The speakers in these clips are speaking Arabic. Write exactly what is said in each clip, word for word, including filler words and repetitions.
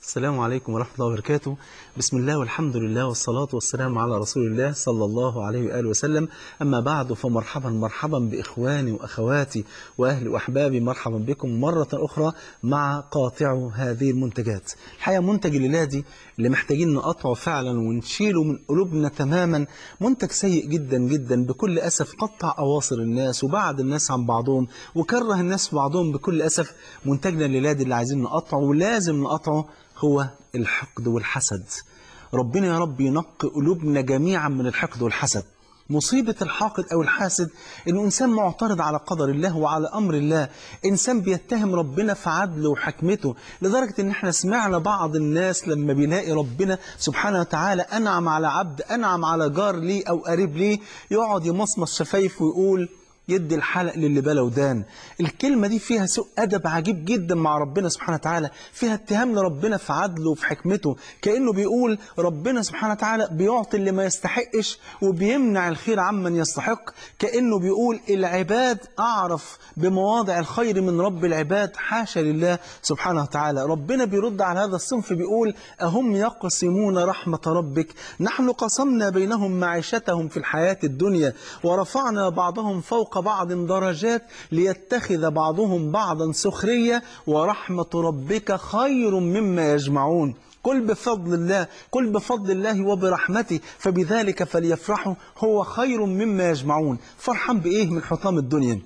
السلام عليكم ورحمة الله وبركاته. بسم الله والحمد لله والصلاة والسلام على رسول الله صلى الله عليه وآله وسلم. أما بعد، فمرحبا مرحبا بإخواني وأخواتي وأهلي وأحبابي، مرحبا بكم مرة أخرى مع قاطع هذه المنتجات. الحقيقة منتج الليلة دي اللي محتاجين نقطعه فعلا ونشيله من قلوبنا تماما، منتج سيء جدا جدا بكل أسف، قطع أواصر الناس وبعد الناس عن بعضهم وكره الناس بعضهم بكل أسف. منتجنا الليلة دي اللي عايزين نقطعه ولازم نقطعه هو الحقد والحسد. ربنا يا رب ينقي قلوبنا جميعا من الحقد والحسد. مصيبة الحاقد أو الحاسد إنه إنسان معترض على قدر الله وعلى أمر الله، إنسان بيتهم ربنا في عدله وحكمته، لدرجة إن إحنا سمعنا بعض الناس لما بيلاقي ربنا سبحانه وتعالى أنعم على عبد، أنعم على جار ليه أو قريب ليه، يقعد يمصمص شفايفه ويقول يدي الحلق للي بلا ودان. الكلمة دي فيها سوء أدب عجيب جدا مع ربنا سبحانه وتعالى، فيها اتهام لربنا في عدله وفي حكمته، كأنه بيقول ربنا سبحانه وتعالى بيعطي اللي ما يستحقش وبيمنع الخير عمن يستحق، كأنه بيقول العباد أعرف بمواضع الخير من رب العباد. حاشا لله سبحانه وتعالى. ربنا بيرد على هذا الصنف بيقول أهم يقسمون رحمة ربك نحن قسمنا بينهم معيشتهم في الحياة الدنيا ورفعنا بعضهم فوق بعض درجات ليتخذ بعضهم بعضا سخرية ورحمة ربك خير مما يجمعون. قل بفضل الله قل بفضل الله وبرحمته فبذلك فليفرحوا هو خير مما يجمعون. فرحان بإيه من حطام الدنيا؟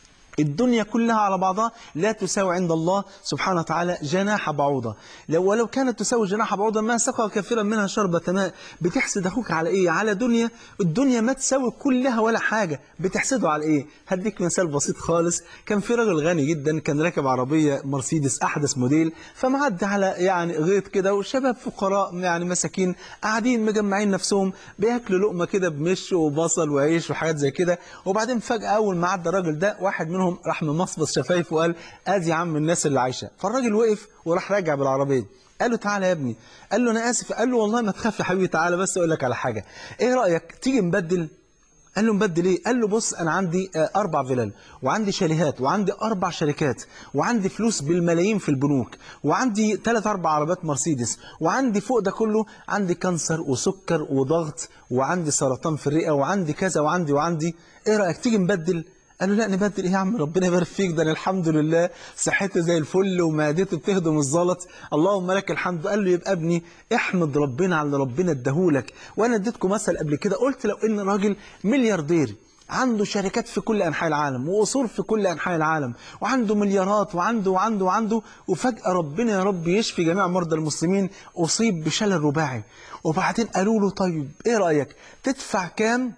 الدنيا كلها على بعضها لا تساوي عند الله سبحانه وتعالى جناح بعوضة. لو ولو كانت تساوي جناح بعوضة ما سقى كثيرا منها شربة ماء. بتحسد أخوك على إيه؟ على دنيا. الدنيا ما تساوي كلها ولا حاجة، بتحسده على إيه؟ هديك مثال بسيط خالص. كان في راجل غني جدا كان راكب عربية مرسيدس أحدث موديل، فمعدي على يعني غيط كده وشباب فقراء يعني مساكين قاعدين مجمعين نفسهم بياكلوا لقمة كده بمش وبصل وعيش وحاجات زي كده. وبعدين فجأة أول ما عدى الراجل ده واحد منهم راح ممصبص شفايفه وقال ادي يا عم الناس اللي عايشه. فالراجل وقف وراح راجع بالعربيه. قال له تعالى يا ابني. قال له انا اسف. قال له والله ما تخاف يا حبيبي، تعالى بس اقول لك على حاجه، ايه رايك تيجي نبدل؟ قال له نبدل ايه؟ قال له بص انا عندي اربع فيلل وعندي شاليهات وعندي اربع شركات وعندي فلوس بالملايين في البنوك وعندي ثلاث اربع عربيات مرسيدس وعندي فوق ده كله عندي كانسر وسكر وضغط وعندي سرطان في الرئه وعندي كذا وعندي وعندي ايه رايك تيجي نبدل؟ قال له لا نبدل ايه يا عم، ربنا يبارك فيك، ده انا الحمد لله صحتي زي الفل ومعدتي بتهضم الزلط، اللهم لك الحمد. قال له يبقى ابني احمد ربنا على اللي ربنا اداهولك. وانا اديتكم مثل قبل كده، قلت لو ان راجل ملياردير عنده شركات في كل انحاء العالم واصول في كل انحاء العالم وعنده مليارات وعنده وعنده وعنده وفجأة ربنا يا رب يشفي جميع مرضى المسلمين، اصيب بشلل رباعي. وبعدين قالوا له طيب ايه رايك تدفع كام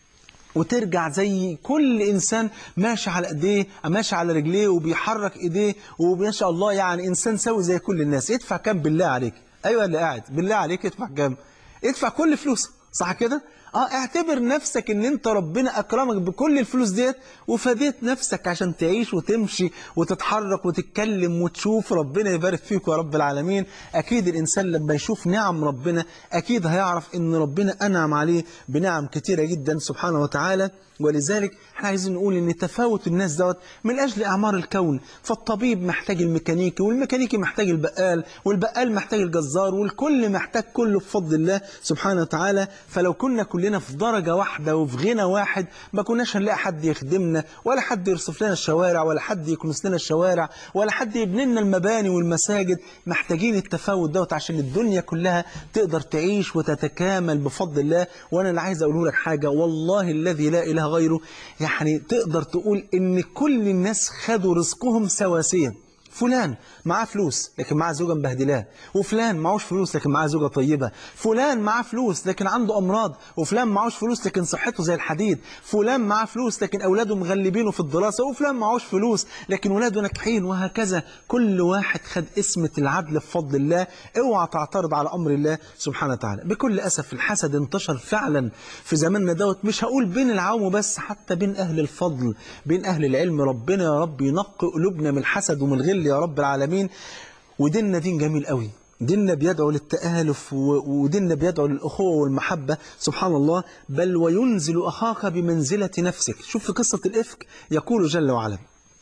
وترجع زي كل إنسان ماشي على ايديه ماشي على رجليه وبيحرك ايديه وما شاء الله يعني إنسان سوي زي كل الناس؟ يدفع كام بالله عليك؟ أيوة اللي قاعد بالله عليك يدفع كام؟ يدفع كل فلوسه، صح كده؟ اه اعتبر نفسك ان انت ربنا اكرمك بكل الفلوس ديت وفديت نفسك عشان تعيش وتمشي وتتحرك وتتكلم وتشوف. ربنا يبارك فيك يا رب العالمين. اكيد الانسان لما يشوف نعم ربنا اكيد هيعرف ان ربنا انعم عليه بنعم كتيرة جدا سبحانه وتعالى. ولذلك احنا عايزين نقول ان تفاوت الناس دوت من اجل اعمار الكون. فالطبيب محتاج الميكانيكي والميكانيكي محتاج البقال والبقال محتاج الجزار والكل محتاج كله بفضل الله سبحانه وتعالى. فلو كنا كلنا في درجة واحدة وفي غنى واحد ما كناش هنلاقي حد يخدمنا ولا حد يرصف لنا الشوارع ولا حد يكنس لنا الشوارع ولا حد يبني لنا المباني والمساجد. محتاجين التفاوت دوت عشان الدنيا كلها تقدر تعيش وتتكامل بفضل الله. وانا اللي عايز اقوله لك حاجة، والله الذي لا اله غيره، يعني تقدر تقول ان كل الناس خدوا رزقهم سواسيا. فلان معاه فلوس لكن معاه زوجة مبهدلاه، وفلان معهوش فلوس لكن معاه زوجة طيبة، فلان معاه فلوس لكن عنده أمراض، وفلان معهوش فلوس لكن صحته زي الحديد، فلان معاه فلوس لكن أولاده مغلبينه في الدراسة، وفلان معهوش فلوس لكن ولاده ناجحين، وهكذا. كل واحد خد اسمة العدل بفضل الله. اوعى تعترض على أمر الله سبحانه وتعالى. بكل أسف الحسد انتشر فعلا في زماننا دوت، مش هقول بين العوام بس، حتى بين أهل الفضل بين أهل العلم. ربنا يا رب ينقي قلوبنا من الحسد ومن الغل يا رب العالمين. وديننا دين جميل قوي، ديننا بيدعو للتآلف وديننا بيدعو للأخوة والمحبة سبحان الله. بل وينزل أخاك بمنزلة نفسك. شوف في قصة الإفك يقول جل وعلا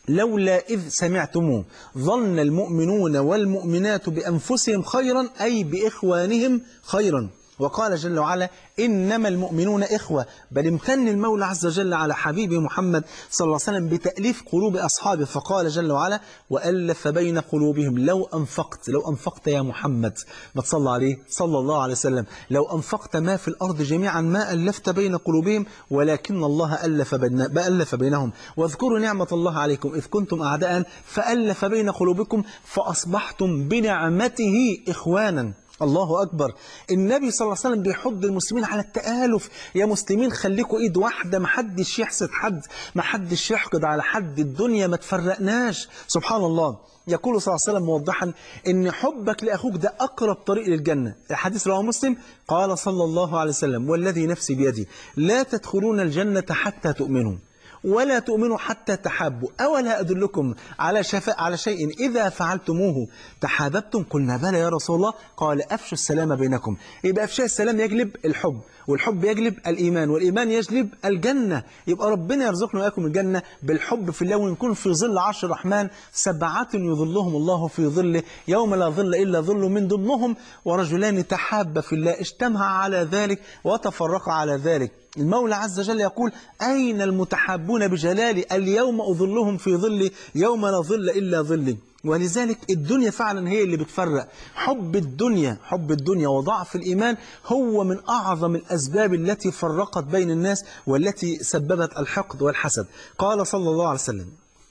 لولا إذ سمعتموه ظن المؤمنون والمؤمنات بأنفسهم خيرا أي بإخوانهم خيرا. وقال جل وعلا إنما المؤمنون إخوة، بل امتن المولى عز وجل على حبيبه محمد صلى الله عليه وسلم بتأليف قلوب أصحابه، فقال جل وعلا وألف بين قلوبهم لو أنفقت لو أنفقت يا محمد، ما تصلى عليه صلى الله عليه وسلم، لو أنفقت ما في الأرض جميعا ما ألفت بين قلوبهم ولكن الله ألف, بين ألف بينهم. واذكروا نعمة الله عليكم إذ كنتم أعداء فألف بين قلوبكم فأصبحتم بنعمته إخوانا. الله أكبر. النبي صلى الله عليه وسلم بيحض المسلمين على التآلف. يا مسلمين خليكوا إيد واحدة، ما حدش يحسد حد، ما حدش يحقد على حد، الدنيا ما تفرقناش. سبحان الله. يقول صلى الله عليه وسلم موضحا إن حبك لأخوك ده أقرب طريق للجنة. الحديث رواه مسلم قال صلى الله عليه وسلم والذي نفسي بيدي لا تدخلون الجنة حتى تؤمنوا ولا تؤمنوا حتى تحابوا أولا أدلكم على شفاء على شيء إذا فعلتموه تحاببتم؟ قلنا بلى يا رسول الله. قال أفشوا السلام بينكم. يبقى أفشاء السلام يجلب الحب، والحب يجلب الإيمان، والإيمان يجلب الجنة. يبقى ربنا يرزقنا وإياكم الجنة بالحب في الله، ونكون في ظل عرش الرحمن سبعة يظلهم الله في ظله يوم لا ظل إلا ظله، من ضمنهم ورجلان تحابا في الله اجتمعا على ذلك وتفرقا على ذلك. المولى عز وجل يقول أين المتحابون بجلالي اليوم أظلهم في ظلي يوم لا ظل إلا ظلي. ولذلك الدنيا فعلا هي اللي بتفرق. حب الدنيا حب الدنيا وضعف الإيمان هو من أعظم الأسباب التي فرقت بين الناس والتي سببت الحقد والحسد. قال صلى الله عليه وسلم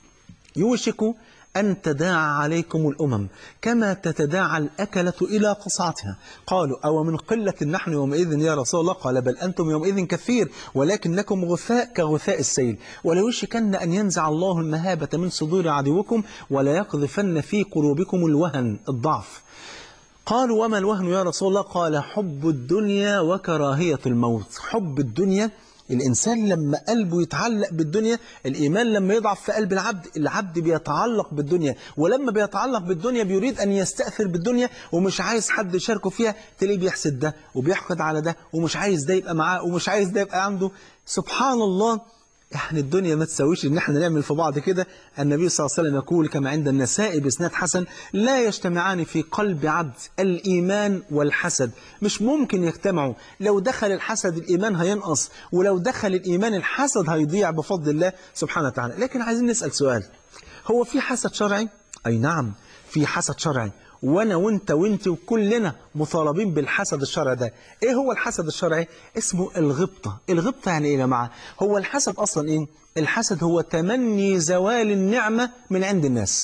يوشك أن تداعى عليكم الأمم كما تتداعى الأكلة إلى قصعتها. قالوا أو من قلة نحن يومئذ يا رسول الله؟ قال بل أنتم يومئذ كثير ولكنكم غثاء كغثاء السيل. وليوشكن أن ينزع الله المهابة من صدور عدوكم ولا يقذفن في قلوبكم الوهن الضعف. قالوا وما الوهن يا رسول الله؟ قال حب الدنيا وكراهية الموت. حب الدنيا، الإنسان لما قلبه يتعلق بالدنيا، الإيمان لما يضعف في قلب العبد، العبد بيتعلق بالدنيا، ولما بيتعلق بالدنيا بيريد أن يستأثر بالدنيا ومش عايز حد يشاركه فيها، تلاقيه بيحسد ده وبيحقد على ده ومش عايز ده يبقى معاه ومش عايز ده يبقى عنده. سبحان الله. احنا الدنيا ما تساويش ان احنا نعمل في بعض كده. النبي صلى الله عليه وسلم يقول كما عند النسائي بإسناد حسن لا يجتمعان في قلب عبد الإيمان والحسد، مش ممكن يجتمعوا. لو دخل الحسد الإيمان هينقص، ولو دخل الإيمان الحسد هيضيع بفضل الله سبحانه وتعالى. لكن عايزين نسأل سؤال، هو في حسد شرعي؟ أي نعم في حسد شرعي، وانا وانت وانت وكلنا مطالبين بالحسد الشرعي ده. ايه هو الحسد الشرعي؟ اسمه الغبطة. الغبطة يعني ايه يا جماعه؟ هو الحسد اصلا ايه؟ الحسد هو تمني زوال النعمة من عند الناس.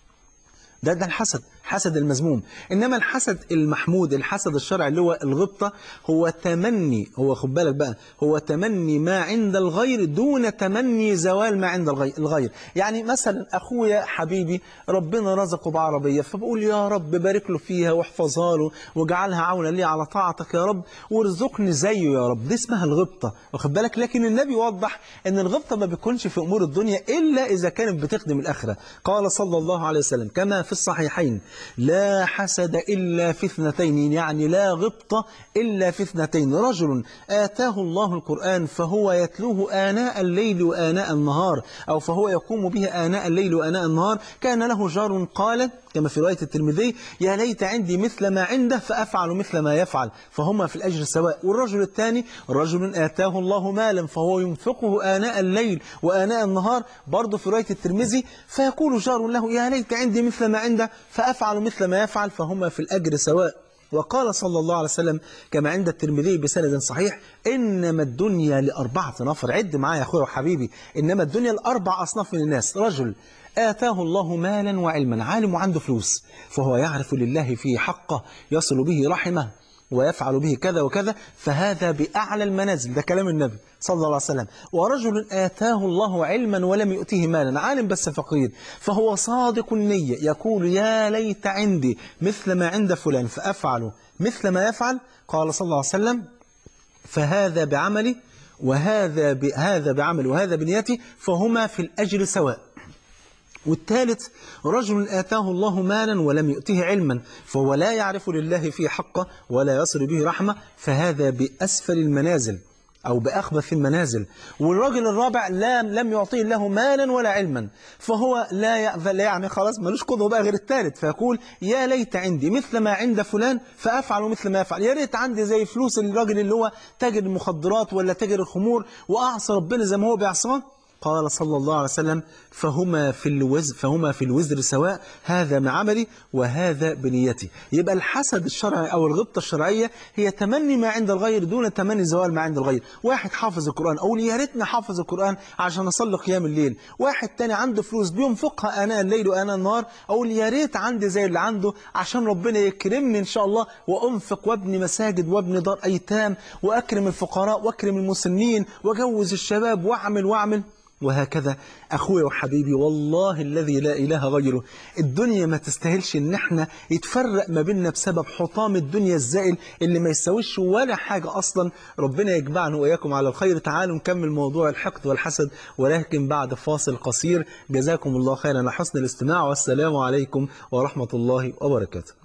ده ده الحسد، حسد المذموم. إنما الحسد المحمود، الحسد الشرعي اللي هو الغبطة، هو تمني، هو خد بالك بقى، هو تمني ما عند الغير دون تمني زوال ما عند الغير. يعني مثلا أخويا حبيبي ربنا رزقه بعربية، فبقول يا رب بارك له فيها واحفظها له واجعلها عونا لي على طاعتك يا رب وارزقني زيه يا رب. دي اسمها الغبطة، واخد بالك. لكن النبي وضح ان الغبطة ما بيكونش في أمور الدنيا إلا إذا كانت بتخدم الآخرة. قال صلى الله عليه وسلم كما في الصحيحين لا حسد إلا في اثنتين، يعني لا غبطة إلا في اثنتين. رجل آتاه الله القرآن فهو يتلوه آناء الليل وآناء النهار، أو فهو يقوم به آناء الليل وآناء النهار. كان له جار قال كما في رواية الترمذي يا ليت عندي مثل ما عنده فأفعل مثل ما يفعل، فهما في الأجر سواء. والرجل الثاني رجل آتاه الله مالا فهو ينفقه آناء الليل وآناء النهار، برضه في رواية الترمذي، فيقول جار له يا ليت عندي مثل ما عنده فأفعل مثل ما يفعل، فهما في الأجر سواء. وقال صلى الله عليه وسلم كما عند الترمذي بسند صحيح إنما الدنيا لأربعة نفر. عد معايا يا أخويا وحبيبي، إنما الدنيا لأربع أصناف من الناس. رجل آتاه الله مالا وعلما، عالم وعنده فلوس، فهو يعرف لله فيه حقه، يصل به رحمه ويفعل به كذا وكذا، فهذا بأعلى المنازل. ده كلام النبي صلى الله عليه وسلم. ورجل آتاه الله علما ولم يؤته مالا، عالم بس فقير، فهو صادق النية، يقول يا ليت عندي مثل ما عند فلان فأفعل مثل ما يفعل. قال صلى الله عليه وسلم فهذا بعملي وهذا بهذا بعمل وهذا بنيتي، فهما في الأجر سواء. والثالث رجل آتاه الله مالا ولم يؤته علما، فهو لا يعرف لله فيه حقه ولا يصل به رحمة، فهذا بأسفل المنازل. أو بأخبث المنازل. والراجل الرابع لا لم يعطيه الله مالا ولا علما، فهو لا يأذل يعني خلاص ملوش قدوة بقى غير الثالث، فيقول يا ليت عندي مثل ما عند فلان فأفعل مثل ما يفعل، يا ريت عندي زي فلوس الراجل اللي هو تاجر المخدرات ولا تاجر الخمور وأعصى ربنا زي ما هو بيعصاه. قال صلى الله عليه وسلم فهما في الوزر فهما في الوزر سواء، هذا بعملي وهذا بنيتي. يبقى الحسد الشرعي أو الغبطة الشرعية هي تمني ما عند الغير دون تمني زوال ما عند الغير. واحد حافظ القرآن أقول يا ريتني حافظ القرآن عشان أصلي قيام الليل، واحد تاني عنده فلوس بينفقها آناء الليل وآناء النهار أقول يا ريت عندي زي اللي عنده عشان ربنا يكرمني إن شاء الله وأنفق وابني مساجد وابني دار أيتام وأكرم الفقراء وأكرم المسنين وأجوز الشباب وأعمل وأعمل. وهكذا أخوي وحبيبي والله الذي لا إله غيره، الدنيا ما تستاهلش إن احنا يتفرق ما بيننا بسبب حطام الدنيا الزائل اللي ما يساويش ولا حاجة أصلا. ربنا يجمعنا وإياكم على الخير. تعالوا نكمل موضوع الحقد والحسد ولكن بعد فاصل قصير. جزاكم الله خيرا على حسن الاستماع، والسلام عليكم ورحمة الله وبركاته.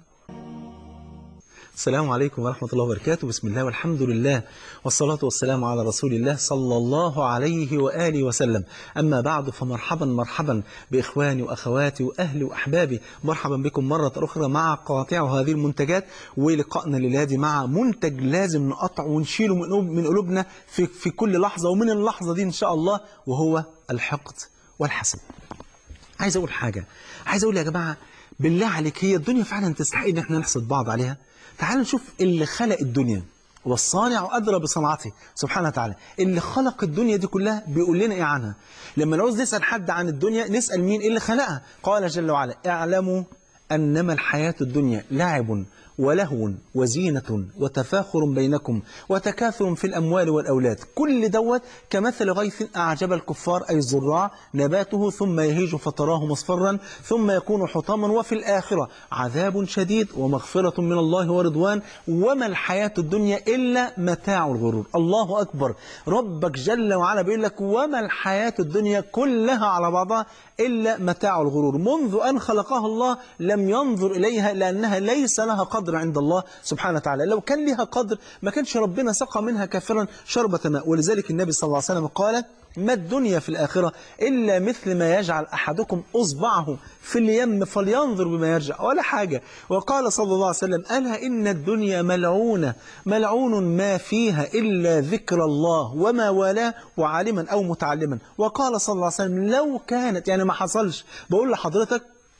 السلام عليكم ورحمة الله وبركاته. بسم الله والحمد لله والصلاة والسلام على رسول الله صلى الله عليه وآله وسلم. أما بعد فمرحبا مرحبا بإخواني وأخواتي وأهلي وأحبابي، مرحبا بكم مرة أخرى مع قاطع هذه المنتجات. ولقائنا للهادي مع منتج لازم نقطع ونشيله من قلوبنا في, في كل لحظة، ومن اللحظة دي إن شاء الله، وهو الحقد والحسد. عايز أقول حاجة، عايز أقول يا جماعة بالله عليك، هي الدنيا فعلا تستحق إن احنا نحسد بعض عليها؟ تعالوا نشوف اللي خلق الدنيا، والصانع أدرى بصنعته سبحانه وتعالى. اللي خلق الدنيا دي كلها بيقول لنا إيه عنها؟ لما نعوز نسأل حد عن الدنيا نسأل مين اللي خلقها؟ قال جل وعلا اعلموا أنما الحياة الدنيا لعب ولهو وزينة وتفاخر بينكم وتكاثر في الأموال والأولاد، كل دوت كمثل غيث أعجب الكفار أي الزراع نباته ثم يهيج فتراه مصفرا ثم يكون حطاما وفي الآخرة عذاب شديد ومغفرة من الله ورضوان وما الحياة الدنيا إلا متاع الغرور. الله أكبر، ربك جل وعلا بيقول لك وما الحياة الدنيا كلها على بعضها إلا متاع الغرور. منذ أن خلقها الله لم ينظر إليها لأنها ليس لها قدر عند الله سبحانه وتعالى. لو كان لها قدر ما كانش ربنا سقى منها كافرا شربة ماء. ولذلك النبي صلى الله عليه وسلم قال ما الدنيا في الآخرة إلا مثل ما يجعل أحدكم أصبعه في اليم فلينظر بما يرجع، ولا حاجة. وقال صلى الله عليه وسلم ألا إن الدنيا ملعونة ملعون ما فيها إلا ذكر الله وما والاه وعالما أو متعلما. وقال صلى الله عليه وسلم لو كانت، يعني ما حصلش، بقول لحضرتك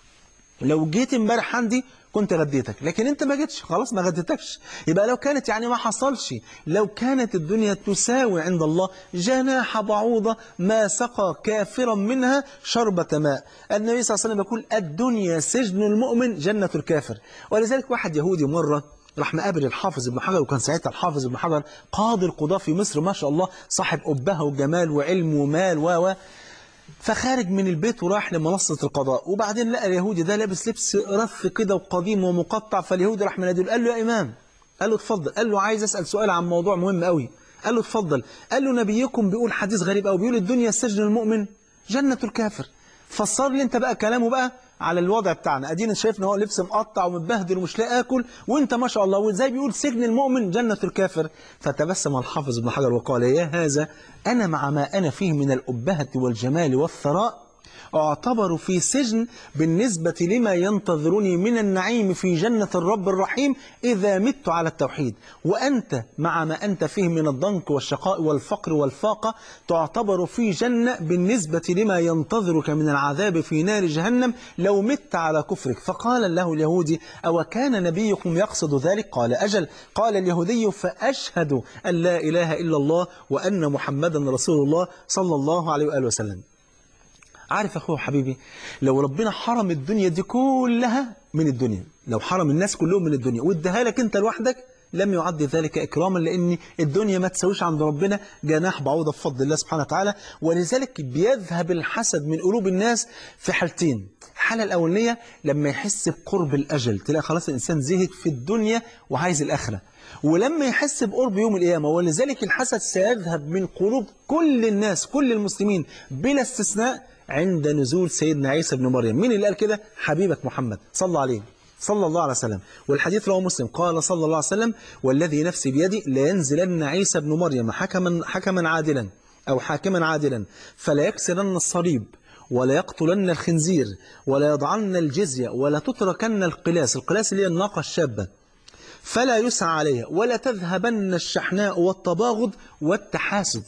لو جيت امبارح عندي كنت غديتك، لكن انت ما جيتش خلاص ما غديتكش. يبقى لو كانت يعني ما حصلش، لو كانت الدنيا تساوي عند الله جناح بعوضة ما سقى كافرا منها شربة ماء. النبي صلى الله عليه وسلم يقول الدنيا سجن المؤمن جنة الكافر. ولذلك واحد يهودي مرة راح مقابل الحافظ ابن حجر، وكان ساعتها الحافظ ابن حجر قاضي القضاة في مصر ما شاء الله، صاحب أبهة وجمال وعلم ومال و فخارج من البيت وراح لمنصة القضاء، وبعدين لقى اليهودي ده لابس لبس رف كده وقديم ومقطع. فاليهودي راح مناديه قال له يا إمام، قال له اتفضل، قال له عايز أسأل سؤال عن موضوع مهم قوي. قال له اتفضل. قال له نبيكم بيقول حديث غريب قوي، بيقول الدنيا سجن المؤمن جنة الكافر. فسر لي انت بقى كلامه بقى على الوضع بتاعنا. ادينا شايفنا هو لبس مقطع ومتبهدل ومش لاقي اكل، وانت ما شاء الله وازاي بيقول سجن المؤمن جنة الكافر. فتبسم الحافظ ابن حجر وقال يا هذا انا مع ما انا فيه من الأبهة والجمال والثراء اعتبر في سجن بالنسبة لما ينتظرني من النعيم في جنة الرب الرحيم إذا مت على التوحيد، وأنت مع ما أنت فيه من الضنك والشقاء والفقر والفاقة تعتبر في جنة بالنسبة لما ينتظرك من العذاب في نار جهنم لو مت على كفرك. فقال له اليهودي أو كان نبيكم يقصد ذلك؟ قال أجل. قال اليهودي فأشهد أن لا إله إلا الله وأن محمدا رسول الله صلى الله عليه وآله وسلم. عارف أخوه حبيبي، لو ربنا حرم الدنيا دي كلها من الدنيا، لو حرم الناس كلهم من الدنيا وادها لك أنت لوحدك لم يعد ذلك إكراما، لأن الدنيا ما تسويش عند ربنا جناح بعوضة بفضل الله سبحانه وتعالى. ولذلك بيذهب الحسد من قلوب الناس في حالتين. الحالة الأولانية لما يحس بقرب الأجل، تلاقي خلاص الإنسان زهد في الدنيا وعايز الآخرة، ولما يحس بقرب يوم القيامة. ولذلك الحسد سيذهب من قلوب كل الناس كل المسلمين بلا استثناء عند نزول سيدنا عيسى بن مريم. مين اللي قال كده؟ حبيبك محمد صلى الله عليه. صلى الله عليه وسلم. والحديث رواه مسلم قال صلى الله عليه وسلم: والذي نفسي بيدي لينزلن عيسى بن مريم حكما حكما عادلا أو حاكما عادلا فلا يكسرن الصليب ولا يقتلن الخنزير ولا يضعن الجزية ولا تتركن القلاس، القلاس اللي هي الناقة الشابة، فلا يسعى عليها ولا تذهبن الشحناء والتباغض والتحاسد.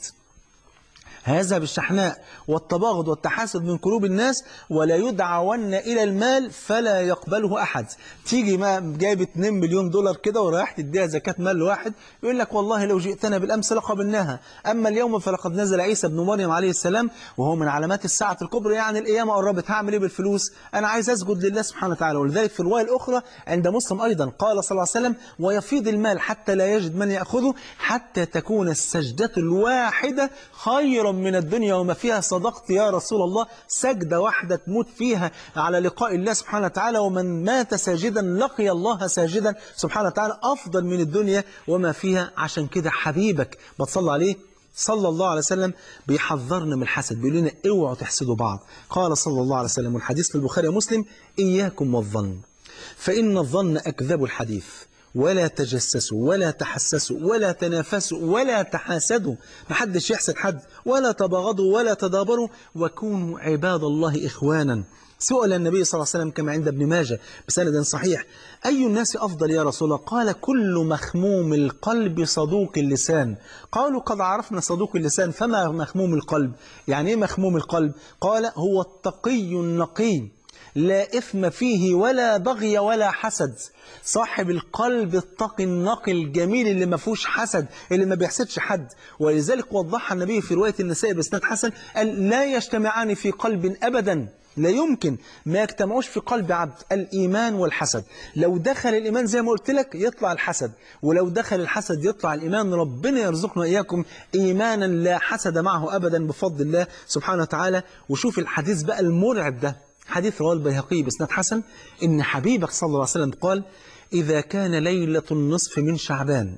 هذا بالشحناء والتباغض والتحاسد من قلوب الناس، ولا يدعون إلى المال فلا يقبله أحد. تيجي ما جايب اتنين مليون دولار كده ورايح تديها زكاة مال لواحد، يقول لك والله لو جئتنا بالأمس لقبلناها، أما اليوم فلقد نزل عيسى بن مريم عليه السلام وهو من علامات الساعة الكبرى، يعني القيامة قربت، هعمل إيه بالفلوس؟ أنا عايز أسجد لله سبحانه وتعالى. ولذلك في الرواية الأخرى عند مسلم أيضا قال صلى الله عليه وسلم: ويفيض المال حتى لا يجد من يأخذه حتى تكون السجدة الواحدة خيرا من الدنيا وما فيها. صدقت يا رسول الله، سجدة واحدة تموت فيها على لقاء الله سبحانه وتعالى، ومن مات ساجدا لقي الله ساجدا سبحانه وتعالى، أفضل من الدنيا وما فيها. عشان كده حبيبك بتصلى عليه صلى الله عليه وسلم بيحذرنا من الحسد، بيقول لنا اوعوا تحسدوا بعض. قال صلى الله عليه وسلم، والحديث في البخاري ومسلم: إياكم والظن فإن الظن أكذب الحديث، ولا تجسسوا ولا تحسسوا ولا تنافسوا ولا تحاسدوا، محدش يحسد حد، ولا تباغضوا ولا تدابروا، وكونوا عباد الله إخوانا. سئل النبي صلى الله عليه وسلم كما عند ابن ماجه بسند صحيح: أي الناس أفضل يا رسول الله؟ قال: كل مخموم القلب صدوق اللسان. قالوا: قد عرفنا صدوق اللسان، فما مخموم القلب؟ يعني إيه مخموم القلب؟ قال: هو التقي النقي لا إثم فيه ولا بغي ولا حسد. صاحب القلب التقي النقي الجميل اللي ما فيهوش حسد، اللي ما بيحسدش حد. ولذلك وضحها النبي في رواية النسائي بإسناد حسن، قال: لا يجتمعان في قلب أبدا، لا يمكن ما يجتمعوش في قلب عبد الإيمان والحسد. لو دخل الإيمان زي ما قلت لك يطلع الحسد، ولو دخل الحسد يطلع الإيمان. ربنا يرزقنا إياكم إيمانا لا حسد معه أبدا بفضل الله سبحانه وتعالى. وشوف الحديث بقى المرعب ده، حديث رواه البيهقي بإسناد حسن، إن حبيبك صلى الله عليه وسلم قال: إذا كان ليلة النصف من شعبان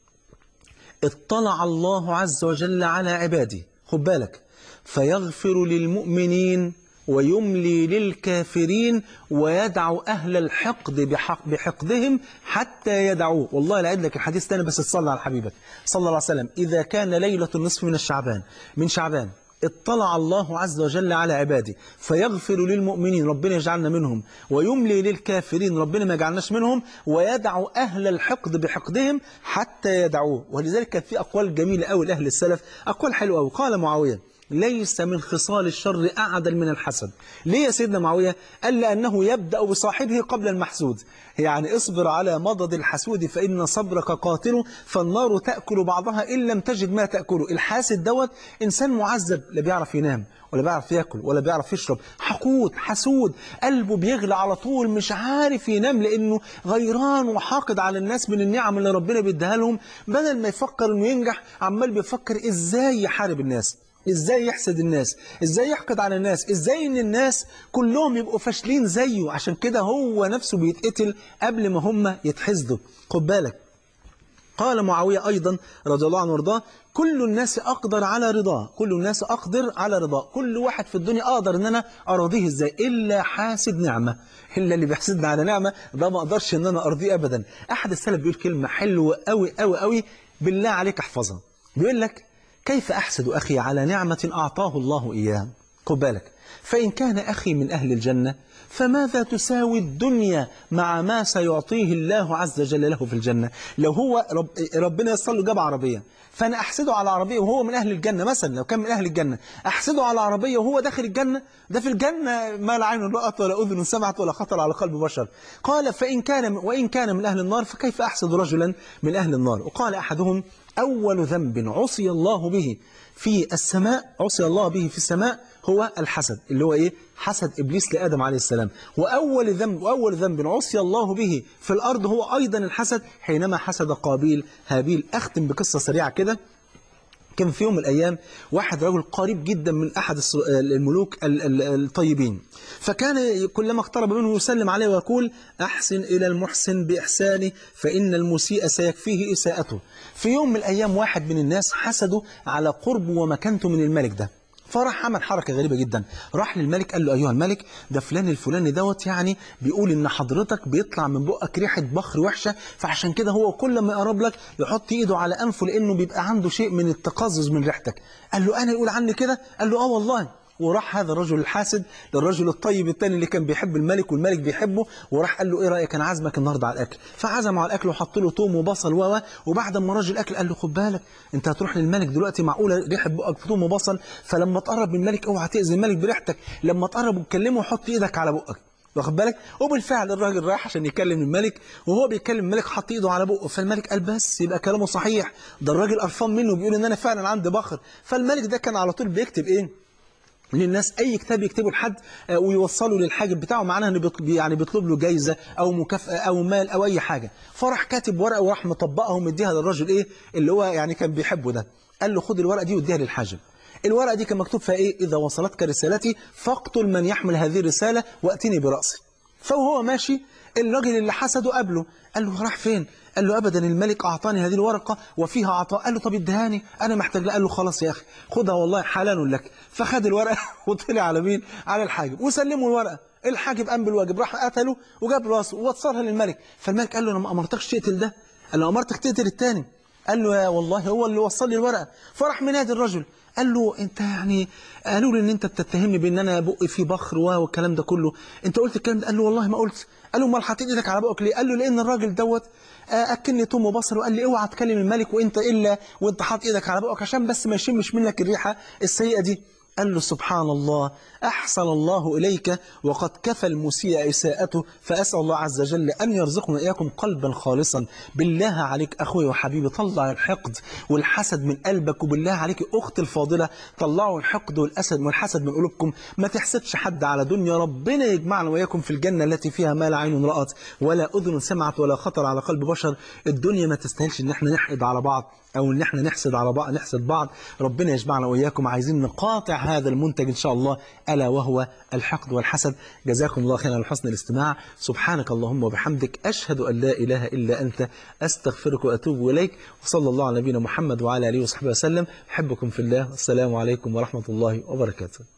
اطلع الله عز وجل على عباده، خد بالك، فيغفر للمؤمنين ويملي للكافرين ويدعو أهل الحقد بحق بحقدهم حتى يدعوه. والله لا أعيد لك الحديث تاني بس تصلي على حبيبك صلى الله عليه وسلم. إذا كان ليلة النصف من الشعبان من شعبان اطلع الله عز وجل على عباده فيغفر للمؤمنين، ربنا يجعلنا منهم، ويملي للكافرين، ربنا ما يجعلناش منهم، ويدعو أهل الحقد بحقدهم حتى يدعوه. ولذلك كانت في أقوال جميلة أوي لأهل السلف، أقوال حلوة أوي. قال معاوية: ليس من خصال الشر أعدل من الحسد. ليه يا سيدنا معاوية؟ قال: لأنه يبدأ بصاحبه قبل المحسود. يعني اصبر على مضض الحسود فإن صبرك قاتل، فالنار تأكل بعضها إن لم تجد ما تأكله. الحاسد دوت إنسان معذب، لا بيعرف ينام ولا بيعرف يأكل ولا بيعرف يشرب، حقود حسود، قلبه بيغلى على طول، مش عارف ينام لأنه غيران وحاقد على الناس من النعم اللي ربنا بيديها لهم. بدل ما يفكر إنه ينجح عمال بيفكر إزاي يحارب الناس، ازاي يحسد الناس، ازاي يحقد على الناس، ازاي ان الناس كلهم يبقوا فاشلين زيه. عشان كده هو نفسه بيتقتل قبل ما هم يتحسدوا. خد بالك. قال معاوية أيضا رضي الله عنه وارضاه: كل الناس أقدر على رضاه، كل الناس أقدر على رضاه، كل واحد في الدنيا أقدر إن أنا أرضيه إزاي، إلا حاسد نعمة، إلا اللي بيحسدنا على نعمة ده ما أقدرش إن أنا أرضيه أبدا. أحد السلف بيقول كلمة حلوة أوي أوي أوي، بالله عليك احفظها. بيقول لك: كيف أحسد أخي على نعمة أعطاه الله إياه؟ خد بالك، فإن كان أخي من أهل الجنة فماذا تساوي الدنيا مع ما سيعطيه الله عز وجل له في الجنة؟ لو هو رب ربنا يصل له جاب عربية، فأنا أحسده على عربية وهو من أهل الجنة، مثلا لو كان من أهل الجنة أحسده على عربية وهو داخل الجنة، ده في الجنة ما لا عين رأت ولا أذن سمعت ولا خطر على قلب بشر. قال: فإن كان وإن كان من أهل النار فكيف أحسد رجلا من أهل النار؟ وقال أحدهم: أول ذنب عصي الله به في السماء عصي الله به في السماء هو الحسد، اللي هو إيه؟ حسد إبليس لآدم عليه السلام. وأول ذنب وأول ذنب عصي الله به في الأرض هو أيضا الحسد، حينما حسد قابيل هابيل. أختم بقصة سريعة كده. كان في يوم من الأيام واحد رجل قريب جدا من أحد الملوك الطيبين، فكان كلما اقترب منه يسلم عليه ويقول: أحسن إلى المحسن بإحسانه فإن المسيء سيكفيه إساءته. في يوم من الأيام واحد من الناس حسده على قرب ومكانته من الملك ده، فراح عمل حركة غريبة جدا، راح للملك قال له أيها الملك، ده فلان الفلاني دوت يعني بيقول إن حضرتك بيطلع من بقك ريحة بخر وحشة، فعشان كده هو كل ما يقرب لك يحط إيده على أنفه لأنه بيبقى عنده شيء من التقزز من ريحتك. قال له أنا يقول عني كده؟ قال له آه والله. وراح هذا الرجل الحاسد للرجل الطيب الثاني اللي كان بيحب الملك والملك بيحبه، وراح قال له ايه رايك انا عازمك النهارده على الاكل. فعزمه على الاكل وحط له توم وبصل و وبعد ما رجل الاكل قال له خد بالك انت هتروح للملك دلوقتي، معقوله ريحه بقك في توم وبصل، فلما تقرب من الملك اوعى تاذي الملك بريحتك، لما تقرب وتكلمه حط ايدك على بقك، واخد بالك. وبالفعل الراجل راح عشان يكلم الملك، وهو بيكلم الملك حط ايده على بقه، فالملك قال بس يبقى كلامه صحيح، ده الراجل قرفان منه بيقول ان انا فعلا عندي بخر. فالملك ده كان على طول بيكتب ايه للناس، اي كتاب يكتبه لحد ويوصله للحاجب بتاعه، معناها انه يعني بيطلب له جايزه او مكافاه او مال او اي حاجه. فراح كاتب ورقه وراح مطبقها ومديها للراجل ايه اللي هو يعني كان بيحبه ده، قال له خد الورقه دي واديها للحاجب. الورقه دي كان مكتوب فيها ايه؟ اذا وصلتك رسالتي فاقتل من يحمل هذه الرساله واتني براسي. فهو ماشي الراجل اللي حسده قابله، قال له راح فين؟ قال له ابدا الملك اعطاني هذه الورقه وفيها عطاء. قال له طب ادهاني انا محتاج لها. قال له خلاص يا اخي خدها والله حلال لك. فخد الورقه وطلع على مين؟ على الحاجب، وسلمه الورقه. الحاجب قام بالواجب، راح قتله وجاب راسه ووصلها للملك. فالملك قال له انا ما امرتكش تقتل ده، قال له امرتك تقتل الثاني. قال له يا والله هو اللي وصل لي الورقه. فراح منادي الرجل قال له انت يعني قالوا لي ان انت بتتهمني بان انا بقي فيه بخر والكلام ده كله، انت قلت الكلام ده؟ قال له والله ما قلت. قال له امال حطيت ايدك على بقك ليه؟ قال له لان الراجل دوت اكلني توم وبصل وقال لي اوعى تكلم الملك وانت الا وانت حاطط ايدك على بقك عشان بس ما يشمش منك الريحه السيئه دي. قال له سبحان الله، أحسن الله إليك وقد كفى المسيء إساءته، فأسأل الله عز وجل أن يرزقنا إياكم قلبا خالصا. بالله عليك أخوي وحبيبي طلع الحقد والحسد من قلبك، وبالله عليك أختي الفاضلة طلعوا الحقد والأسد والحسد من قلوبكم. ما تحسدش حد على دنيا، ربنا يجمعنا وإياكم في الجنة التي فيها ما لا عين رأت ولا أذن سمعت ولا خطر على قلب بشر. الدنيا ما تستاهلش إن احنا نحقد على بعض أو إن احنا نحسد على بعض نحسد بعض. ربنا يجمعنا وإياكم. عايزين نقاطع هذا المنتج إن شاء الله ألا وهو الحقد والحسد. جزاكم الله خيرا على حسن الاستماع. سبحانك اللهم وبحمدك، أشهد أن لا إله إلا أنت، أستغفرك وأتوب إليك. وصلى الله على نبينا محمد وعلى آله وصحبه وسلم. أحبكم في الله. السلام عليكم ورحمة الله وبركاته.